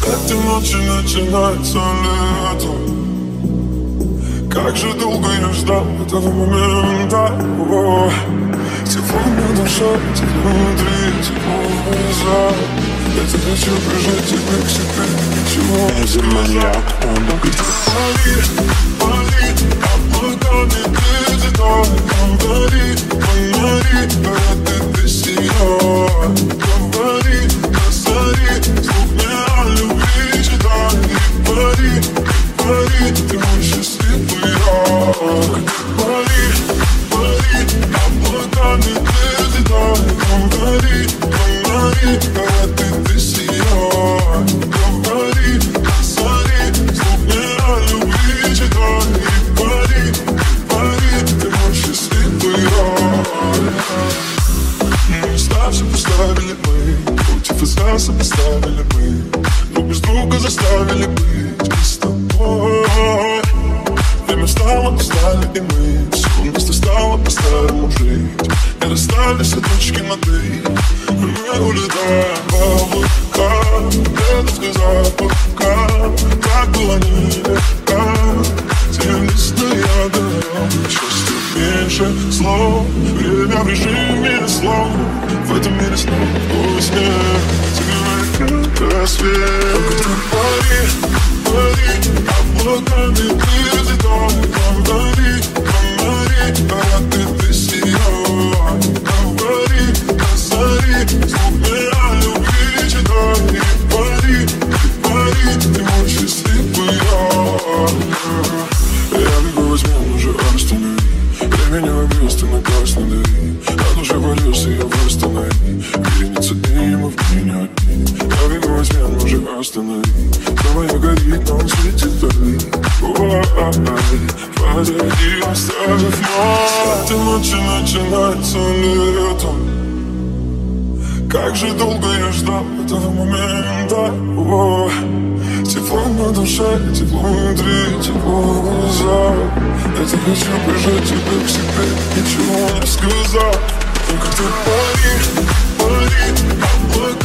С этой ночи начинается лето. Как же долго я ждал этого момента. Тепло на душе, тепло внутри, тепло глаза. Я тебя хочу прижать тебя к себе, ничего не сказать. Пари, облаками ты взлетай. Говори, фонари, город ты сияй. Говори, на заре, звук меня любви читай. Пари, ты мой счастливый рай. Пари, облаками ты взлетай. Говори, фонари, город ты сияй. Говори, на заре, звук меня любви читай. Пари, ты мой счастливый рай. Ставши поставили мы, против из нас поставили мы. Друг без друга заставили быть без тобой. Время стало, устали и мы. Все вместе стало по-старому жить. Не расстались от точки над «и». Мы улетаем в облака. Дедовский запах. Так было нелегко. Тенистая дорога. Счастье меньше слов. Время в режиме слов. В этом мире снова твой смех. Тебе рассвет. Пари, облаками ты взлетай. Говори, город ты сияй. Говори, на заре, звук меня любви читай. Пари, ты мой счастливый рай. Я бегу во тьму, уже останови. Времени вобьюсь, ты на газ надави. От души валюсь, ее восстанови. Вереница дней, мы в день одни. Я бегу во тьму, уже останови. Снова я горит, но он светит вдали. Позади оставив нас. С этой ночи начинается лето. Как же долго я ждал этого момента. Тепло на душе, тепло внутри, тепло в глазах. Я тебя хочу прижать тебя к себе, ничего не сказать. Только ты пари, облака.